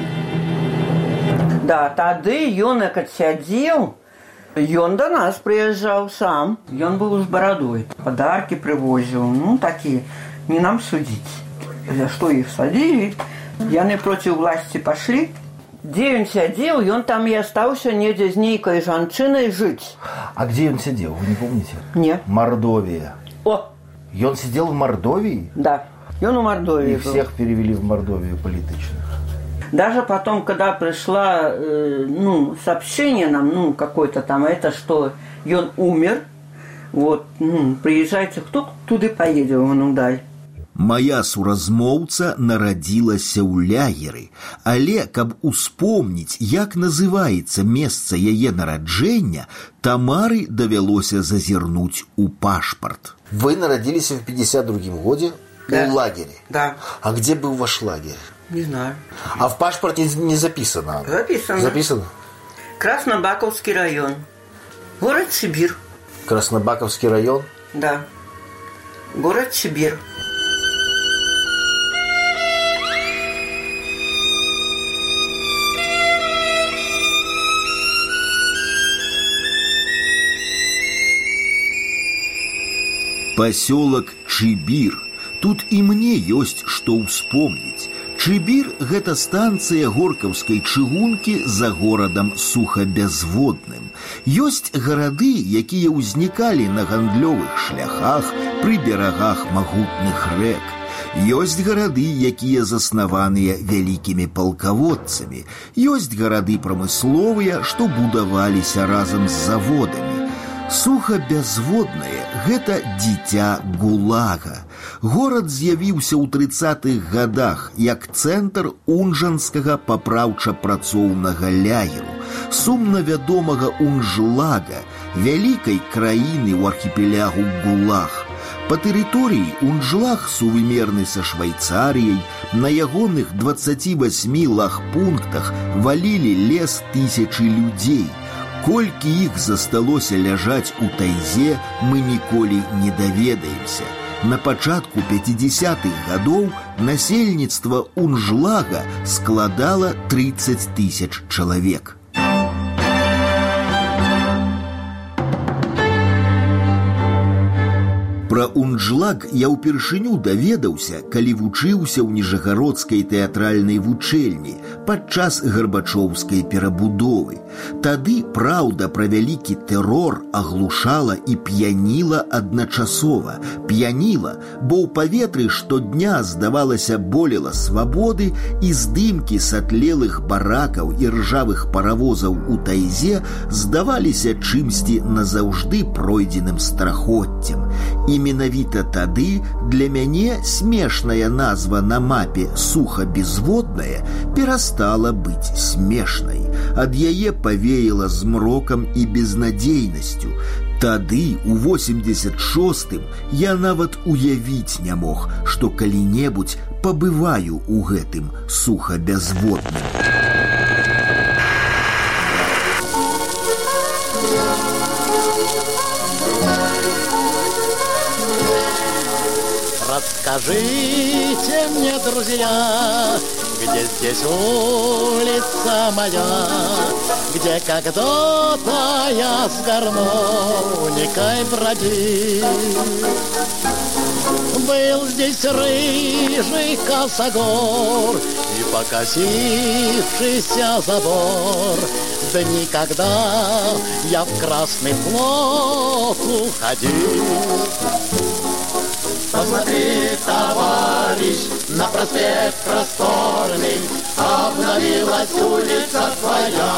Да, тады ён як адсядзеў, ён до нас прыязджаў сам. Ён быў з барадой, падаркі прывозіў, ну, такі, не нам судзіць. За што іх садзілі, яны проці ўласці пашлі. Дзе ён сядзеў, ён там і астаўся недзе з нейкай жанчынай жыць. А где он сидел, вы не помните? Не. Мордовия. О! И он сидел в Мордовии? Да, ён у Мордовии И был. всех перевели в Мордовию политичных. Даже потом, когда пришло сообщение нам, какое-то там, это, что он умер, вот, приезжайте, кто туды поедет, дай. Моя суразмоўца нарадзілася ў лягеры, але, каб успомніць, як называецца месца яе нараджэння, Тамары давялося зазірнуць у пашпарт. Вы народились в 52-м году Да. в лагере? Да. А где был ваш лагерь? Не знаю. А в пашпорте не записано? Записано. Записано? Краснобаковский район. Город Сибирь. Краснобаковский район? Да. Город Сибирь. Пасёлак Чыбір. Тут і мне ёсць што ўспомніць. Чыбір – гэта станцыя горкаўскай чыгункі за горадам сухабязводным. Ёсць гарады, якія ўзнікалі на гандлёвых шляхах пры берагах магутных рэк. Ёсць гарады, якія заснаваныя вялікімі палкаводцамі. Ёсць гарады прамысловыя, што будаваліся разам з заводамі. Сухабязводнае – гэта дзіця ГУЛАГа. Горад з'явіўся ў 30-х гадах як цэнтр унжанскага папраўча-працоўнага лагеру, сумна вядомага Унжлага, вялікай краіны ў архіпелягу ГУЛАГ. Па тэрыторыі Унжлаг сувымерны са Швайцарыяй, на ягоных 28 лагпунктах валілі лес тысячы людзей. Колькі іх засталося ляжаць у тайзе, мы ніколі не даведаемся. На пачатку 50-х гадоў насельніцтва Унжлага складала 30 000 чалавек. Пра Унжлаг я ўпершыню даведаўся, калі вучыўся ў Ніжагародскай тэатральнай вучэльні падчас гарбачоўскай перабудовы. Тады праўда пра вялікі тэрор аглушала і п'яніла адначасова. П'яніла, бо ў паветры штодня, здавалася, болела свабоды, і здымкі сатлелых баракаў і ржавых паравозаў у тайзе здаваліся чымсьці назаўжды пройдзеным страхоццем. І менавіта тады для мяне смешная назва на мапе «Сухабязводная» перастала быць смешнай. Ад яе павеяла змрокам і безнадзейнасцю. Тады, у 86-м, я нават уявіць не мог, што калі-небудзь пабываю ў гэтым сухабязводным. Расскажите мне, друзья, где здесь улица моя, где когда-то я с гармоникой бродил. Был здесь рыжий косогор и покосившийся забор. Да никогда я в Красный флот уходил. Посмотри, товарищ, на проспект просторный, обновилась улица твоя.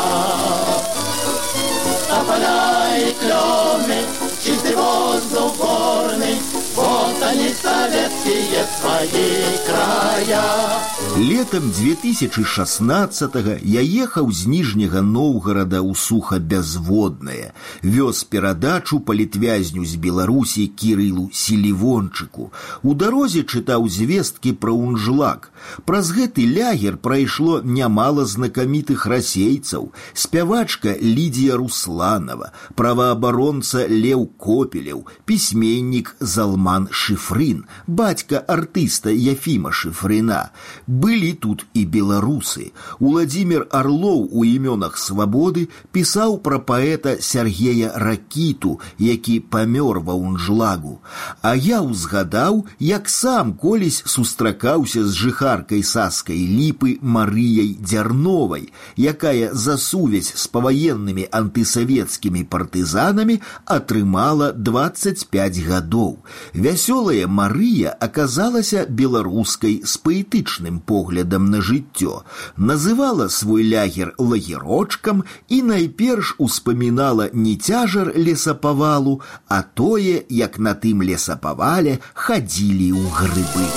Тополя и клены, чистый воздух горный, вот они, советские свои края. Летом 2016-го я ехаў з Ніжняга Новгорада ў Сухабязводнае, вёз перадачу палітвязню з Беларусі Кірылу Селівончыку. У дарозе чытаў звесткі пра Унжлак. Праз гэты лягер прайшло нямала знакамітых расейцаў: спявачка Лідія Русланова, праваабаронца Леў Копелев, пісьменнік Залман Шифрин, бацька артыста Яфіма Шифрина. Былі тут і беларусы. Уладзімір Арлоў у імёнах свабоды пісаў пра паэта Сергея Ракіту, які памёр ва Унжлагу. А я ўзгадаў, як сам колісь сустракаўся з жыхаркай Саскай Ліпы Марыяй Дзярновай, якая за сувязь з паваеннымі антысавецкімі партызанамі атрымала 25 гадоў. Вясёлая Марыя аказалася беларускай з паэтычным поглядам на жыццё, называла свой лягер лагерочкам і найперш успамінала не цяжар лесапавалу, а тое, як на тым лесапавале хадзілі ў грыбы.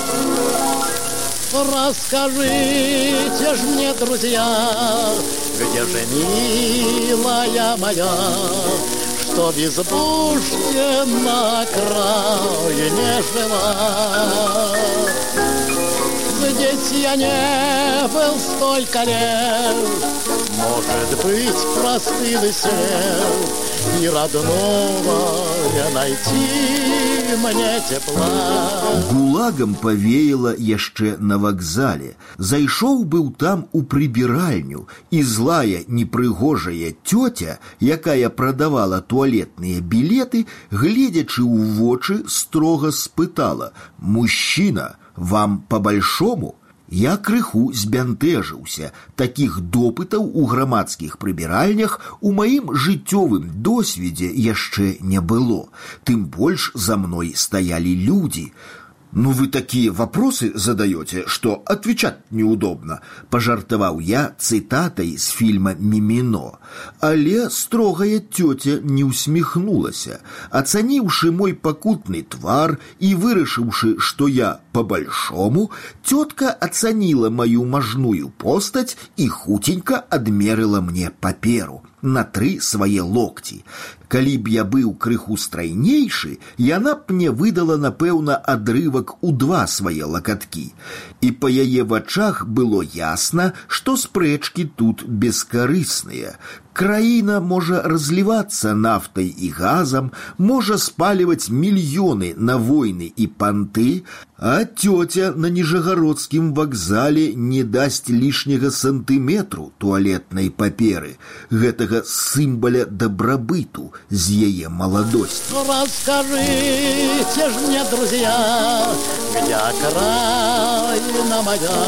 Расскажите ж мне, друзья, где же милая моя, что в избушке на окраине жила. Здесь я не был столько лет, может быть, простыл и сел, и родного не найти мне тепла. Гулагам павеяла яшчэ на вакзале. Зайшоў быў там у прыбіральню, і злая непрыгожая цёця, якая прадавала туалетныя білеты, гледзячы ў вочы, строга спытала: «Мужчина, вам по-большому?» Я крыху збянтэжыўся. Такіх допытаў у грамадскіх прыбіральнях у маім жыццёвым досведзе яшчэ не было. Тым больш за мной стаялі людзі. «Ну вы такие вопросы задаете, что отвечать неудобно», – пожартовал я цитатой с фильма «Мимино». Але строгая тетя не усмехнулася. Оценивши мой покутный твар и вырашивши, что я по-большому, тетка оценила мою мажную постать и хутенько адмерила мне паперу на 3 свае локти. Калі б я быў крыху страйнейшы, яна б мне выдала, напэўна, адрывак у 2 свае лакаткі. І па яе вачах было ясна, што спрэчкі тут бескарысныя. Краіна можа разливаться нафтай і газам, можа спаліваць мільёны на войны і панты, а тётя на Ніжагародскім вакзале не дасць лішняга сантыметру туалетнай паперы, гэтага сімбаля дабрабыту з яе маладосці. Расскажите ж мне, друзья, где окраина моя,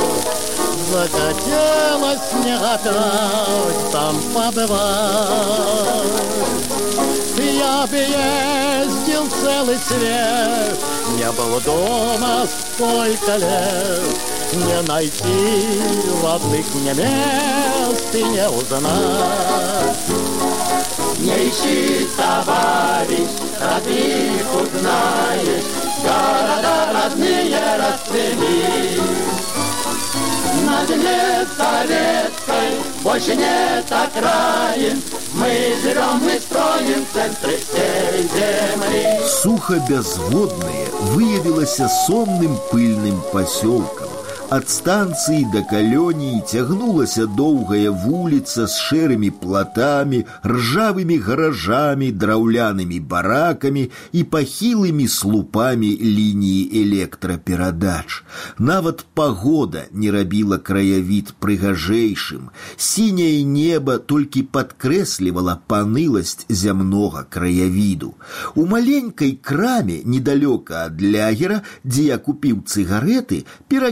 захотелось мне опять там побывать. Я бы ездил целый свет, не был дома столько лет, не найти родных мне мест и не узнать. Не ищи, товарищ, родных узнаешь, города родные расцвели. На земле советской больше нет окраин, мы живем, мы строим в центре всей земли. Сухабязводнае выявілася сонным пыльным пасёлкам. Ад станцыі да калоніі цягнулася доўгая вуліца з шэрымі платамі, ржавымі гаражамі, драўлянымі баракамі і пахілымі слупамі лініі электраперадач. Нават пагода не рабіла краявід прыгажэйшым. Сіняе неба толькі падкрэслівала паныласць зямнога краявіду. У маленькай краме недалёка ад лягера, дзе я купіў цыгареты, перакінуўся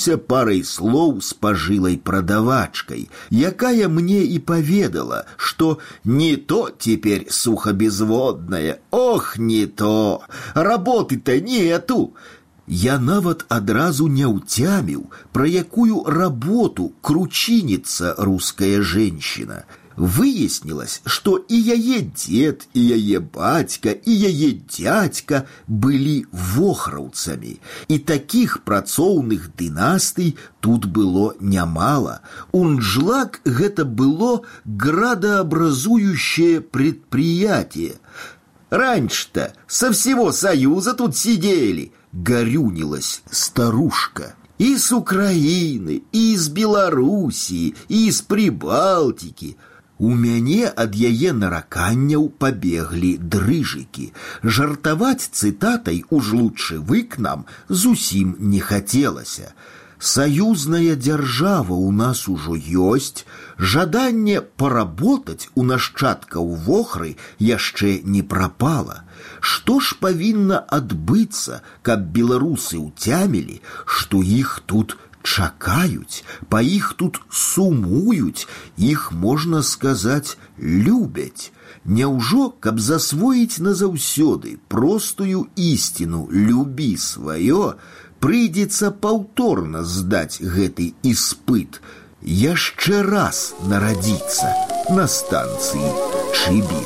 абмяніўся парай слоў з пажылай прадавачкай, якая мне і паведала, што не то теперь сухобезводная, ох, не то, работы-то нету. Я нават адразу не ўцяміў, пра якую работу кручинится русская женщина. Выяснилось, что и яе дед, и яе бацька, и яе дядька были вохраўцамі. И таких працоўных дынастый тут было нямало. Унджлак гэта было градообразующее предприятие. Раньше-то со всего Союза тут сидели, горюнилась старушка. И с Украины, и из Белоруссии, и из Прибалтики. У мяне ад яе нараканняў пабеглі дрыжыкі. Жартаваць цытатай «уж лучше вы к нам» зусім не хацелася. Саюзная дзяржава у нас ужо ёсць, жаданне паработаць у нашчадкаў вохры яшчэ не прапала. Што ж павінна адбыцца, каб беларусы ўцямілі, што іх тут чакаюць, па іх тут сумуюць, іх, можна сказаць, любяць. Няўжо, каб засвоіць назаўсёды простую ісціну «любі сваё», прыйдзецца паўторна здаць гэты іспыт, яшчэ раз нарадзіцца на станцыі Чыбір.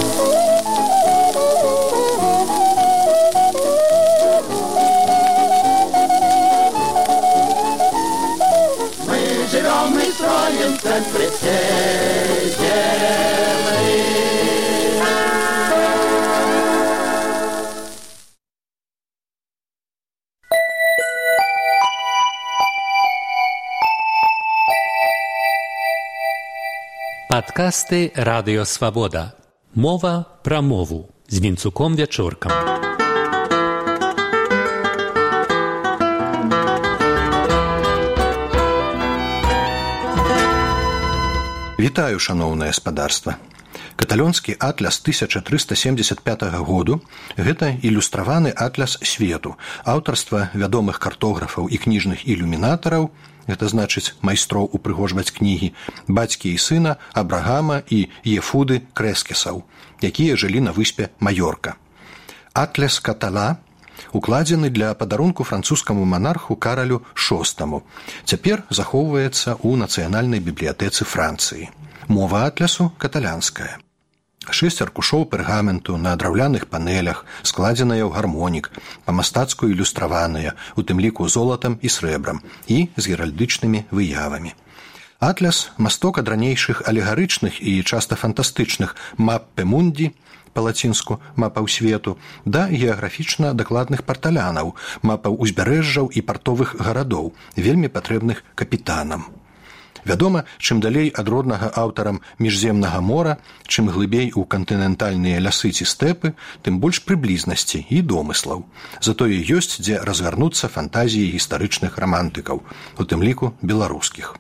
Мы строим в центре всей земли. Падкасты Радыё Свабода. Мова пра мову з Вінцуком Вячоркам. Вітаю, шаноўнае спадарства. Каталонскі атляс 1375 году – гэта ілюстраваны атляс свету, аўтарства вядомых картографаў і кніжных ілюмінатараў, гэта значыць майстроў упрыгожваць кнігі, бацькі і сына Абрагама і Ефуды Крэскесаў, якія жылі на выспе Маёрка. Атляс Катала укладзены для падарунку французскаму манарху Каралю VI. Цяпер захоўваецца ў Нацыянальнай бібліятэцы Францыі. Мова атлясу каталянская. 6 аркушоў пергаменту на драўляных панелях, складзеныя ў гармонік, па-мастацку ілюстраваныя, у тым ліку золатам і срэбрам, і з геральдычнымі выявамі. Атляс – масток ад ранейшых алегарычных і часта фантастычных «маппе мунді», па-лацінску «мапаў свету», да геаграфічна дакладных парталянаў, мапаў узбярэжжаў і партовых гарадоў, вельмі патрэбных капітанам. Вядома, чым далей ад роднага аўтарам міжземнага мора, чым глыбей у кантынентальныя лясы ці стэпы, тым больш прыблізнасці і домыслаў. Затое ёсць, дзе разгарнуцца фантазіі гістарычных рамантыкаў, у тым ліку беларускіх.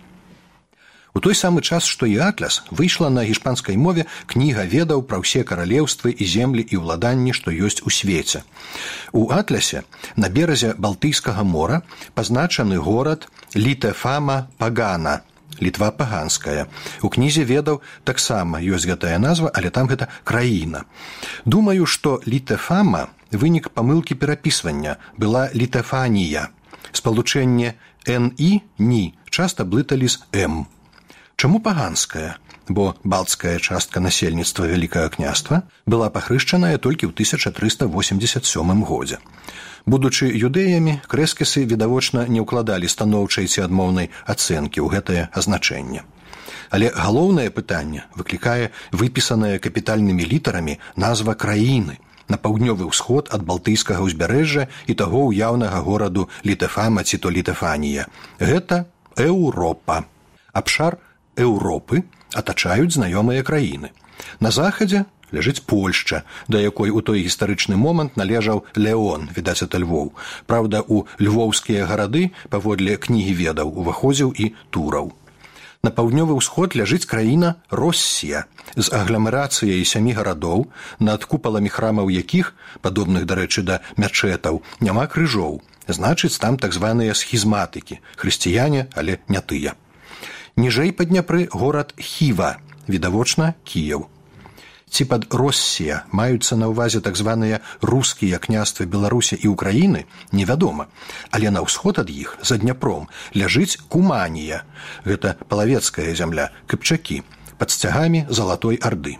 У той самы час, што і атляс, выйшла на гішпанскай мове кніга ведаў пра ўсе каралеўствы і землі і ўладанні, што ёсць у свеце. У атлясе на беразе Балтыйскага мора пазначаны горад Літефама Пагана, Літва паганская. У кнізе ведаў таксама ёсць гэтая назва, але там гэта краіна. Думаю, што Літефама – вынік памылкі перапісвання, была Літефанія. Спалучэнне «н» – «ні» часта блыталі з «м». Чаму паганская? Бо балцкая частка насельніцтва Вялікага княства была пахрышчаная толькі ў 1387 годзе. Будучы юдэямі, крэскесы відавочна не ўкладалі станоўчай ці адмоўнай ацэнкі ў гэтае азначэнне. Але галоўнае пытанне выклікае выпісаная капітальнымі літарамі назва краіны на паўднёвы ўсход ад Балтыйскага ўзбярэжжа і таго ўяўнага гораду Літефама ці то Літефанія. Гэта Еўропа. Абшар Еўропы атачаюць знаёмыя краіны. На захадзе ляжыць Польшча, да якой у той гістарычны момант належаў Леон, відаць, ад Львоў. Праўда, у львоўскія гарады, паводле кнігі ведаў, уваходзіў і Тураў. На паўднёвы ўсход ляжыць краіна Россія з агламерацыяй 7 гарадоў, над купаламі храмаў якіх, падобных, дарэчы, да мячэтаў, няма крыжоў. значыць, там так званыя схізматыкі, хрысціяне, але не тыя. Ніжэй па Дняпры горад Хіва, відавочна Кіеў. Ці пад Россія маюцца на ўвазе так званыя рускія княствы Беларусі і Украіны, невядома, але на ўсход ад іх, за Дняпром, ляжыць Куманія, гэта палавецкая зямля, Кыпчакі, пад сцягамі Залатой Арды.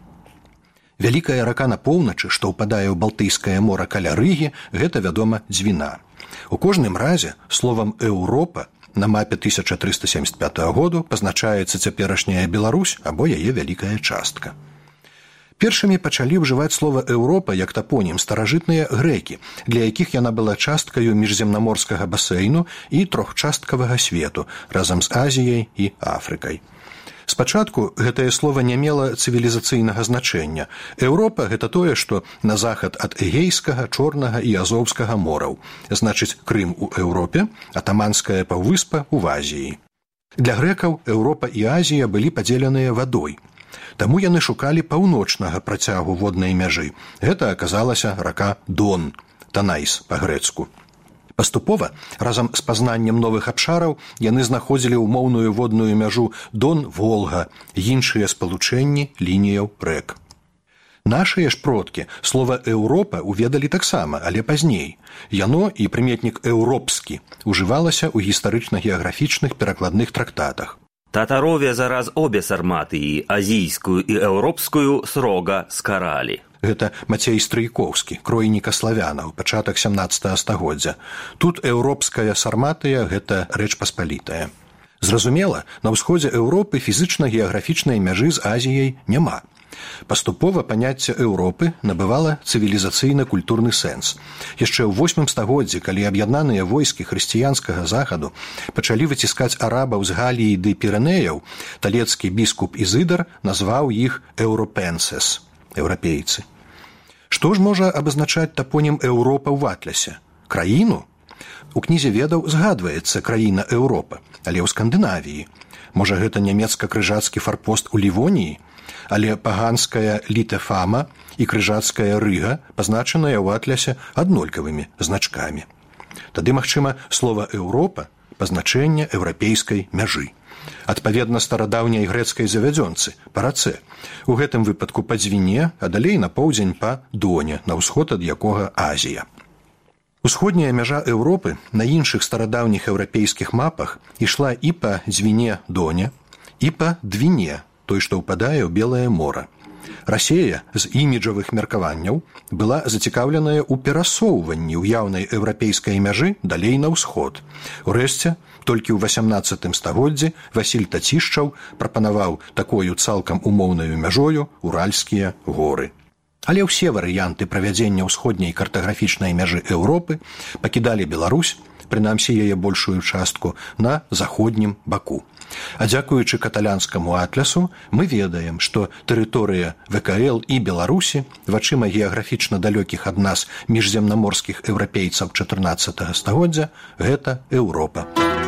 Вялікая рака на поўначы, што ўпадае ў Балтыйскае мора каля Рыгі, гэта, вядома, Дзвіна. У кожным разе словам «Еўропа» на мапе 1375 году пазначаецца цяперашняя Беларусь або яе вялікая частка. Першымі пачалі ўжываць слова «Еўропа» як тапонім старажытныя грэкі, для якіх яна была часткаю міжземнаморскага басейну і трохчасткавага свету разам з Азіяй і Афрыкай. Спачатку гэтае слова не мела цывілізацыйнага значэння. Еўропа – гэта тое, што на захад ад Эгейскага, Чорнага і Азоўскага мораў. Значыць, Крым у Еўропе, а Таманская паўвыспа ў Азіі. Для грэкаў Еўропа і Азія былі падзеленыя вадой. Таму яны шукалі паўночнага працягу воднай мяжы. Гэта аказалася рака Дон, Танайс па-грэцку. Паступова, разам з пазнаннем новых абшараў, яны знаходзілі ўмоўную водную мяжу Дон-Волга, іншыя спалучэнні лініяў рэк. Нашыя ж продкі слова «Еўропа» уведалі таксама, але пазней. Яно і прыметнік «еўропскі» ужывалася ў гістарычна-геаграфічных перакладных трактатах. Татарове зараз обе сарматыі, азійскую і еўропскую, срога скаралі. Гэта Мацей Стрыйкоўскі, кройніка славянаў, пачатак 17 стагоддзя. Тут еўропская сарматыя – гэта рэч паспалітая. Зразумела, на ўсходзе Еўропы фізычна-геаграфічнай мяжы з Азіяй няма. Паступова паняцце Еўропы набывала цывілізацыйна-культурны сэнс. Яшчэ ў 8 стагоддзі, калі аб'яднаныя войскі хрысціянскага захаду пачалі выціскаць арабаў з Галіі ды Пірэнеяў, талецкі біскуп Ізыдар назваў іх «еўропенсес» – еўрапейцы. Што ж можа абазначаць тапонім Еўропа ў атласе? Краіну? У кнізе ведаў згадваецца краіна Еўропа, але ў Скандынавіі. Можа, гэта нямецка-крыжацкі фарпост у Лівоніі? Але паганская Літэфама і крыжацкая Рыга пазначаныя ў атлясе аднолькавымі значкамі. Тады, магчыма, слова «Еўропа» – пазначэнне еўрапейскай мяжы. Адпаведна старадаўняй грэцкай завядзёнцы, па рацэ. У гэтым выпадку па Дзвіне, а далей на поўдзень па Доне, на ўсход ад якога Азія. Усходняя мяжа Еўропы на іншых старадаўніх еўрапейскіх мапах ішла і па Дзвіне-Доне, і па Двіне, той, што ўпадае ў Белае мора. Расея з іміджавых меркаванняў была зацікаўленая ў перасоўванні ўяўнай еўрапейскай мяжы далей на ўсход. Урэшце, толькі ў 18 стагоддзі Васіль Тацішчаў прапанаваў такою цалкам умоўнаю мяжою Уральскія горы. Але ўсе варыянты правядзення ўсходняй картаграфічнай мяжы Еўропы пакідалі Беларусь, прынамсі яе большую частку, на заходнім баку. А дзякуючы каталянскаму атлясу мы ведаем, што тэрыторыя ВКЛ і Беларусі вачыма геаграфічна далёкіх ад нас міжземнаморскіх еўрапейцаў 14 стагоддзя – гэта Еўропа.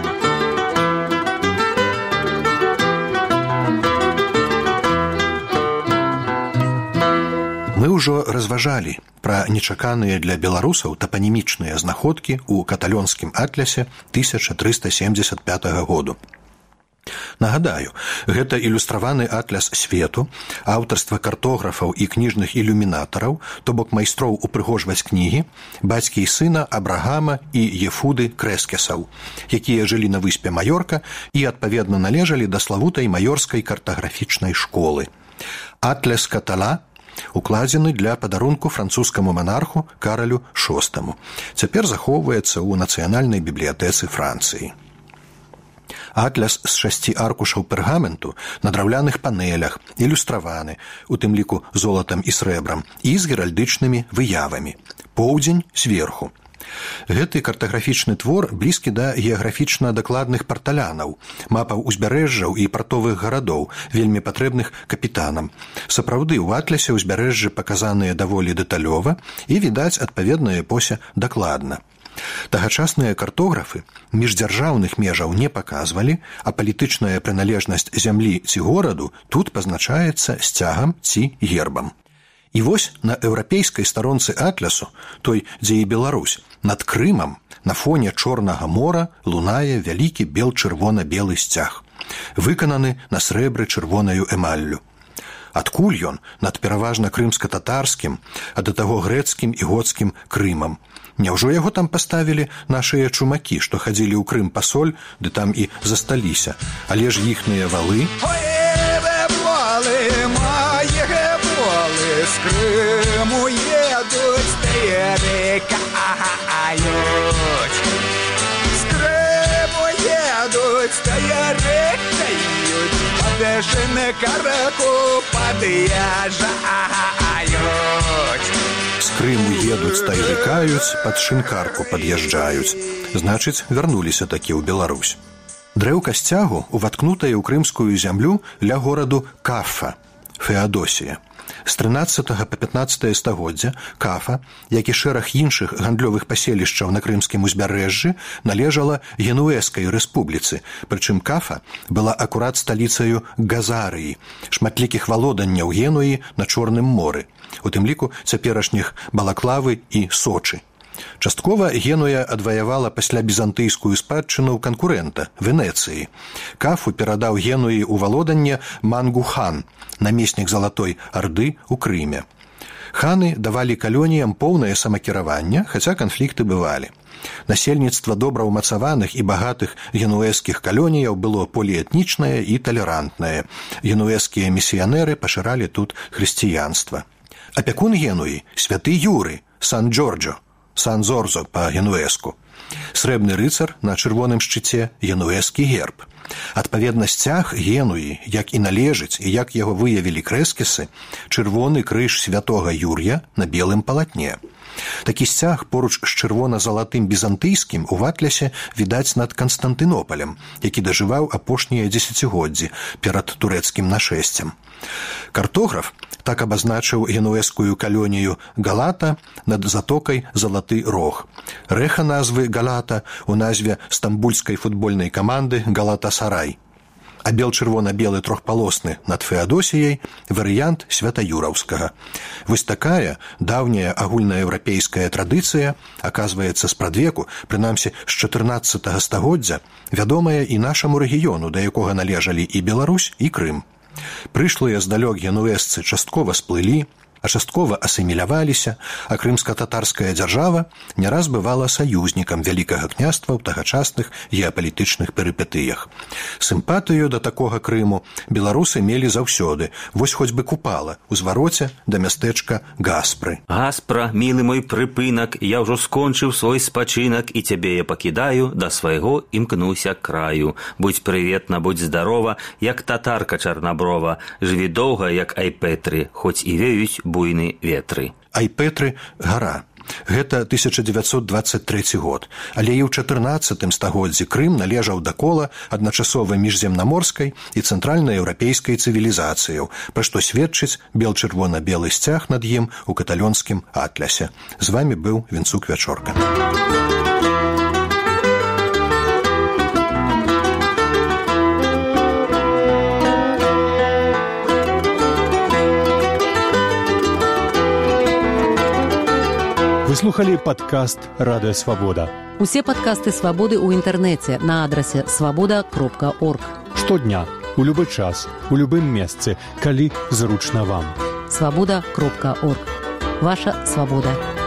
Мы ўжо разважалі пра нечаканыя для беларусаў тапанімічныя знаходкі ў каталёнскім атлясе 1375 году. Нагадаю, гэта ілюстраваны атляс свету, аўтарства картографаў і кніжных ілюмінатараў, то бок майстроў упрыгожваць кнігі, бацькі і сына Абрагама і Ефуды Крэскесаў, якія жылі на выспе Маёрка і адпаведна належалі да славутай маёрскай картаграфічнай школы. Атляс Катала укладзены для падарунку французскаму манарху Каралю VI. Цяпер захоўваецца ў Нацыянальнай бібліятэцы Францыі. Атляс з 6 аркушаў пергаменту на драўляных панелях, ілюстраваны, у тым ліку золатам і срэбрам, і з геральдычнымі выявамі. Поўдзень зверху. Гэты картаграфічны твор блізкі да геаграфічна дакладных парталянаў, мапаў узбярэжжаў і партовых гарадоў, вельмі патрэбных капітанам. Сапраўды, у атлясе ўзбярэжжы паказаныя даволі дэталёва і, відаць, адпаведна эпосе дакладна. Тагачасныя картографы міждзяржаўных межаў не паказвалі, а палітычная прыналежнасць зямлі ці гораду тут пазначаецца сцягам ці гербам. І вось на еўрапейскай старонцы атлясу, той, дзе і Беларусь, над Крымам, на фоне Чорнага мора лунае вялікі бел-чырвона-белы сцяг, выкананы на срэбры чырвонаю эмаллю. Адкуль ён над пераважна крымска-татарскім, а да таго грэцкім і гоцкім Крымам? Няўжо яго там паставілі нашыя чумакі, што хадзілі ў Крым па соль, ды там і засталіся, але ж іхныя валы... З Криму едуть, перекають. З Криму едуть, перекають. Подешене караку подъезжают. З Крыму едуць, тайрыкаюць, пад шынкарку пад'язджаюць. Значыць, вярнуліся такі ў Беларусь. Дрэўка сцягу уваткнутая ў крымскую зямлю ля гораду Кафа, Феадосія. З 13 па 15 стагоддзя Кафа, як і шэраг іншых гандлёвых паселішчаў на крымскім узбярэжжы, належала Генуэзскай рэспубліцы, прычым Кафа была акурат сталіцаю Газарыі, шматлікіх валоданняў Генуі на Чорным моры, у тым ліку цяперашніх Балаклавы і Сочы. Часткова Генуя адваявала пасля візантыйскую спадчыну канкурэнта Венецыі. Кафу перадаў Генуі ў валоданне Мангу-хан, намеснік Залатой Арды ў Крыме. Ханы давалі калоніям поўнае самакіраванне, хаця канфлікты бывалі. Насельніцтва добра ўмацаваных і багатых генуэзскіх калоніяў было поліэтнічнае і талерантнае. Генуэзскія місіянеры пашыралі тут хрысціянства. Апякун Генуі – святы Юры, Сан-Джорджо, Сан-Зорзо па-генуэзку. Срэбны рыцар на чырвоным шчыце – генуэзскі герб. Адпаведна сцяг Генуі, як і належыць, і як яго выявілі крэскісы, чырвоны крыж святога Юр'я на белым палатне. Такі сцяг поруч з чырвона-залатым візантыйскім у Атлясе відаць над Канстантынопалем, які дажываў апошнія дзесяцігоддзі перад турэцкім нашэсцем. Картограф так абазначыў генуэзскую калонію Галата над затокай Залаты Рог. Рэха назвы Галата у назве стамбульскай футбольнай каманды Галатасарай. А бел-чырвона-белы трохпалосны над Феадосіяй варыянт святаюраўскага. Вось такая даўняя агульнаеўрапейская традыцыя, аказваецца, спрадвеку, прынамсі з 14 стагоддзя, вядомая і нашаму рэгіёну, да якога належалі і Беларусь, і Крым. Прышлыя здалёк генуэзцы часткова сплылі, а часткова асіміляваліся, а крымска-татарская дзяржава не раз бывала саюзнікам Вялікага княства ў тагачасных геапалітычных перыпетыях. Сімпатыю да такога Крыму беларусы мелі заўсёды, вось хоць бы Купала, у звароце да мястэчка Гаспры. Гаспра, мілы мой прыпынак, я ўжо скончыў свой спачынак, і цябе я пакідаю, да свайго імкнуся краю. Будь прыветна, будь здарова, як татарка чарнаброва, жыві доўга, як Айпетры, хоць і веюць буйны ветры. Айпетры – гара. Гэта 1923 год. Але і ў 14 стагоддзі Крым належаў да кола адначасова міжземнаморскай і цэнтральнаеўрапейскай цывілізацыяў, пра што сведчыць бел-чырвона-белы сцяг над ім у каталонскім атлясе. З вамі быў Вінцук Вячорка. Вы слухали падкаст «Радыё Свабода». Усе падкасты «Свабоды» ў інтэрнэце на адрасе свабода.орг. Штодня, у любы час, у любым месцы, калі зручна вам. Свабода.орг. Ваша свабода.